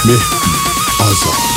مهدی آزاد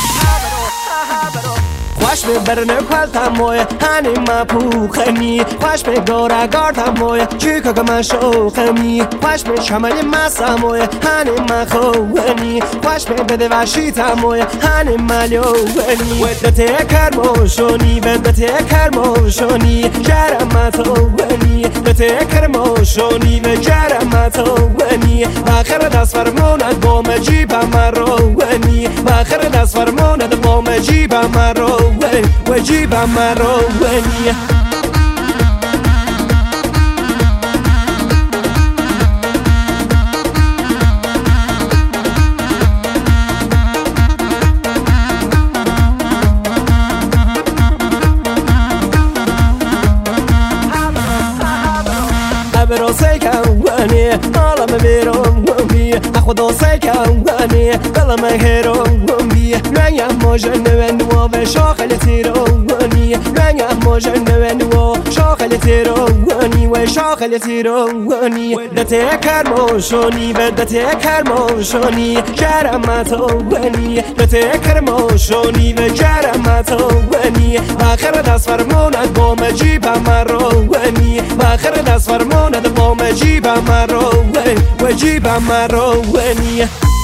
خوش به برنه کلتم موی هنی ما پوخمی خوش به گاره گارتم موی چیکا که من شوخمی خوش به شمالی مسا موی هنی ما خوانی خوش به بده وشیتم موی هنی ما لیوانی ودته کرموشونی ودته کرموشونی جرم توانی ودته کرموشونی و جرم توانی آخر دست فرموند با مجیبم روانی آخر دست فرموند با مجیبم روانی وجيبها مروانية براسي كواني عالم بيرم ومي اخذ سيكواني قلم هيرم ومي رنگ مجنون و شاخل تیرونی رنگ مجنون و شاخل تیرونی و شاخل تیرونی دته کرموشونی و دته کرموشونی جرم توانی دته کرموشونی و جرم توانی آخر دست فرموند با مجیبم روانی آخر دست فرموند با مجیبم روانی و جیبم روانی